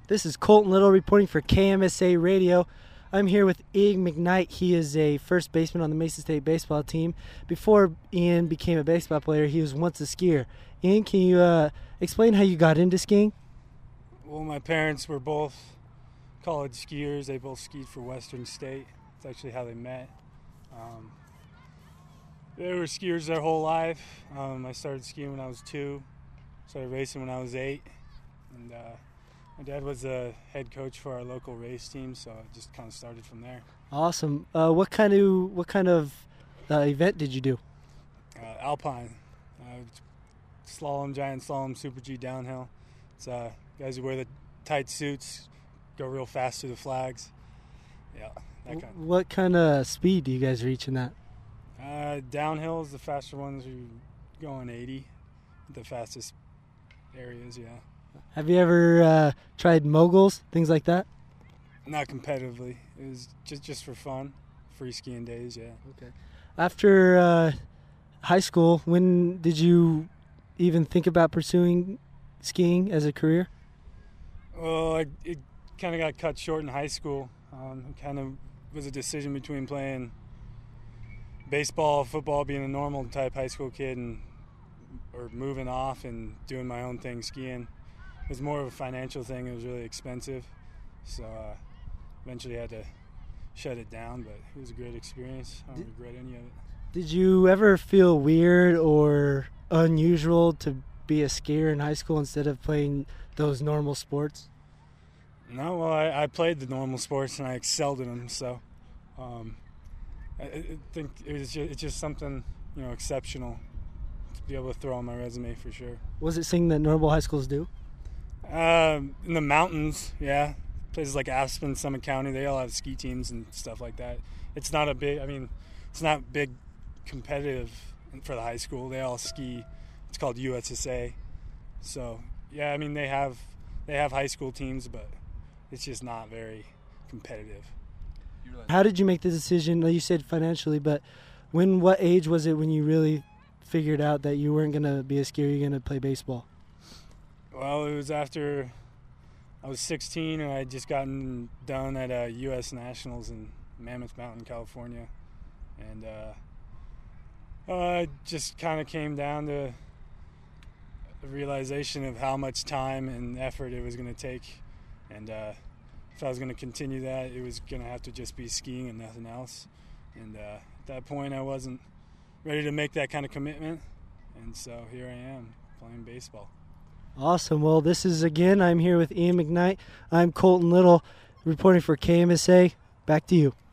This is Colton Little reporting for KMSA Radio. I'm here with Ian McKnight. He is a first baseman on the Mason State baseball team. Before Ian became a baseball player, he was once a skier. Ian, can you explain how you got into skiing? Well, my parents were both college skiers. They both skied for Western State. It's actually how they met. They were skiers their whole life. I started skiing when I was 2. Started racing when I was 8. And my dad was a head coach for our local race team, so it just kind of started from there. Awesome. What kind of event did you do? Alpine. Slalom, giant slalom, Super G downhill. It's guys who wear the tight suits, go real fast through the flags. Yeah, that kind. What kind of speed do you guys reach in that? Downhill is the faster ones. We go in 80, the fastest areas, yeah. Have you ever tried moguls, things like that? Not competitively. It was just for fun, free skiing days, yeah. Okay. After high school, when did you even think about pursuing skiing as a career? Well, it kind of got cut short in high school. It kind of was a decision between playing baseball, football, being a normal type high school kid, or moving off and doing my own thing, skiing. It was more of a financial thing. It was really expensive, so eventually I had to shut it down, but it was a great experience. I don't regret any of it. Did you ever feel weird or unusual to be a skier in high school instead of playing those normal sports? No, well, I played the normal sports and I excelled in them, so I think it's just something, exceptional to be able to throw on my resume for sure. Was it something that normal high schools do? In the mountains, yeah. Places like Aspen, Summit County, they all have ski teams and stuff like that. It's not big competitive for the high school. They all ski. It's called USSA. So, yeah, they have high school teams, but it's just not very competitive. How did you make the decision? You said financially, but what age was it when you really figured out that you weren't going to be a skier, you were going to play baseball? Well, it was after I was 16 and I had just gotten done at U.S. Nationals in Mammoth Mountain, California. And it just kind of came down to the realization of how much time and effort it was going to take. And if I was going to continue that, it was going to have to just be skiing and nothing else. And at that point, I wasn't ready to make that kind of commitment. And so here I am playing baseball. Awesome. Well, I'm here with Ian McKnight. I'm Colton Little reporting for KMSA. Back to you.